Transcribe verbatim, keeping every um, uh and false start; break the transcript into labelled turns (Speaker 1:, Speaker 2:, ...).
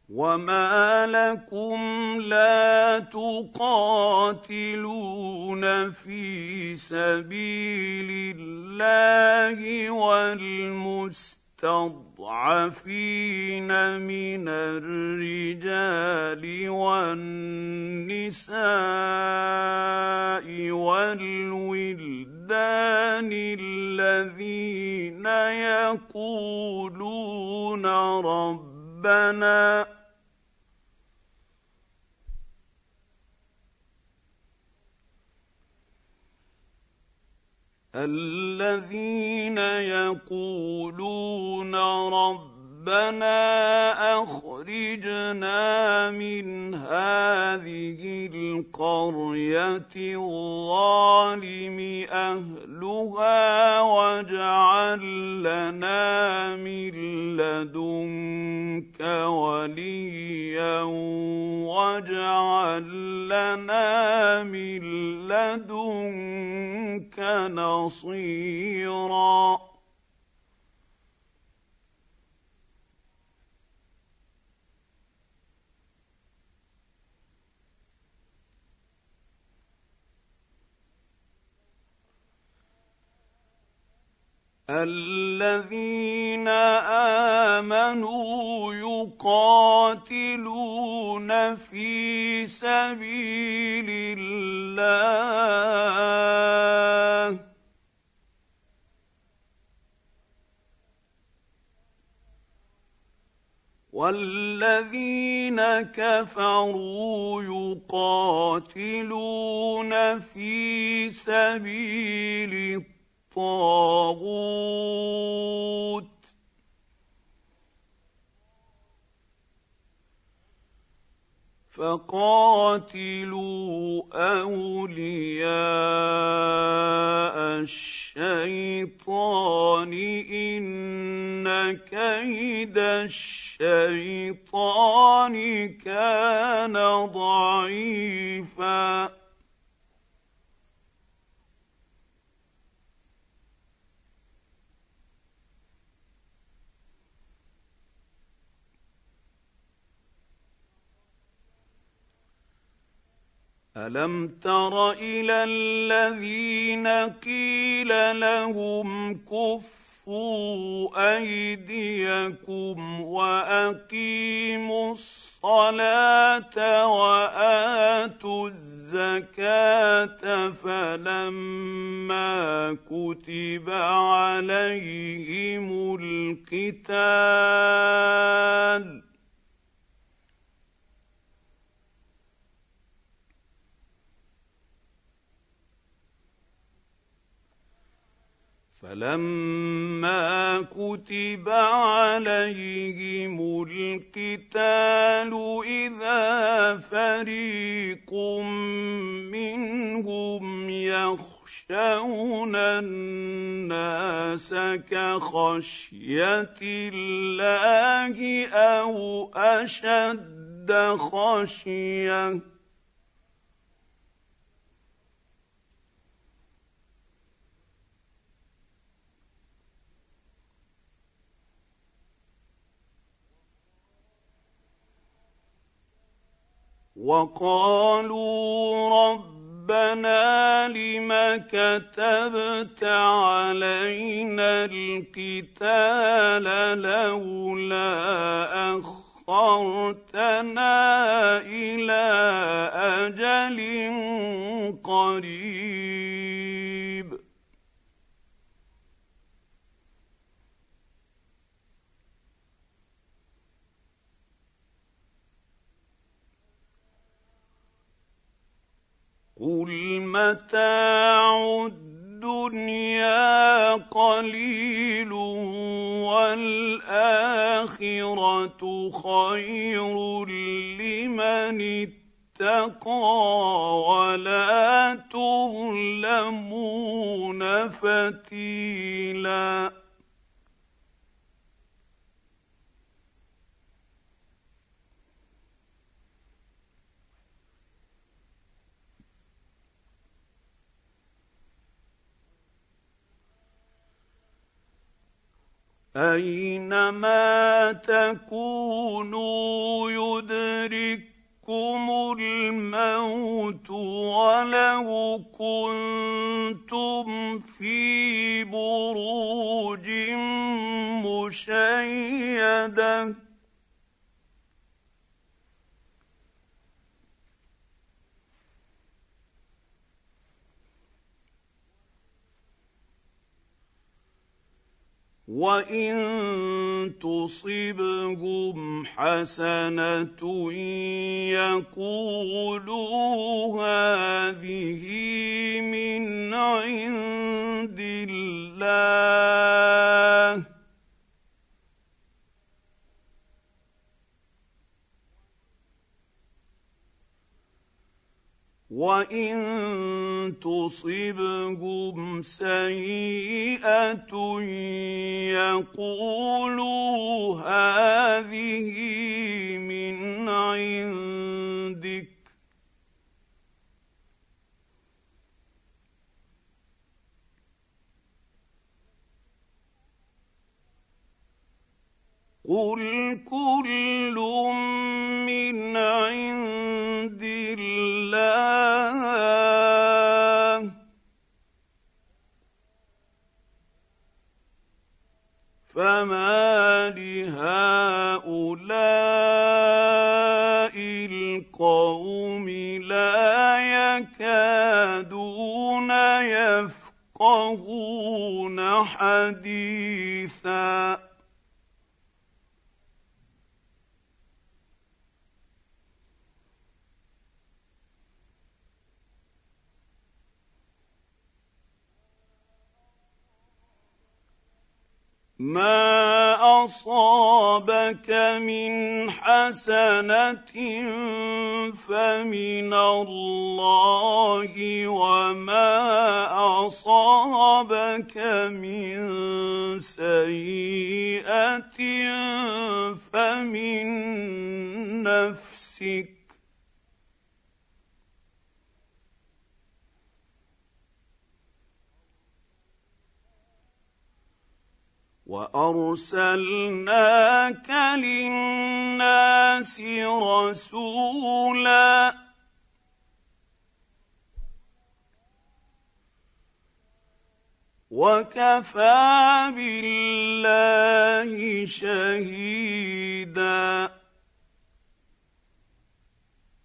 Speaker 1: وما لكم لا تقاتلون في سبيل الله والمستضعفين من الرجال والنساء والولدان الذين يقولون ربنا الذين يقولون ربنا أخرجنا من هذه القرية الظالم أهلها واجعل لنا من لدنك وليا واجعل لنا من لدنك نصيرا الذين آمنوا يقاتلون في سبيل الله والذين كفروا يقاتلون في سبيل الطاغوت فقاتلوا أولياء الشيطان إن كيد الشيطان كان ضعيفا ألم تر إلى الذين قيل لهم كفوا أيديكم وأقيموا الصلاة وآتوا الزكاة فلما كتب عليهم القتال فلما كتب عليهم القتال إذا فريق منهم يخشون الناس كخشية الله أو أشد خشية وقالوا ربنا لم كتبت علينا القتال لولا أخرتنا إلى أجل قريب قل متاع الدنيا قليل والآخرة خير لمن اتقى ولا تظلمون فتيلا اينما تكونوا يدرككم الموت ولو كنتم في بروج مشيده وَإِن تُصِبْهُمْ حَسَنَةٌ يَقُولُوا هَٰذِهِ مِنْ عِندِ اللَّهِ ۖ وَإِن تُصِبْهُمْ سَيِّئَةٌ يَقُولُوا هَٰذِهِ مِنْ عِندِكَ ۚ قُلْ كُلٌّ مِّنْ عِندِ اللَّهِ فَمَالِ هَٰؤُلَاءِ الْقَوْمِ لَا يَكَادُونَ يَفْقَهُونَ حَدِيثًا مَا أَصَابَكَ مِنْ حَسَنَةٍ فَمِنَ اللَّهِ وَمَا أَصَابَكَ مِنْ سَيِّئَةٍ فَمِنْ نَفْسِكَ ۚ وَأَرْسَلْنَاكَ لِلنَّاسِ رَسُولًا ۚ وَكَفَىٰ بِاللَّهِ شَهِيدًا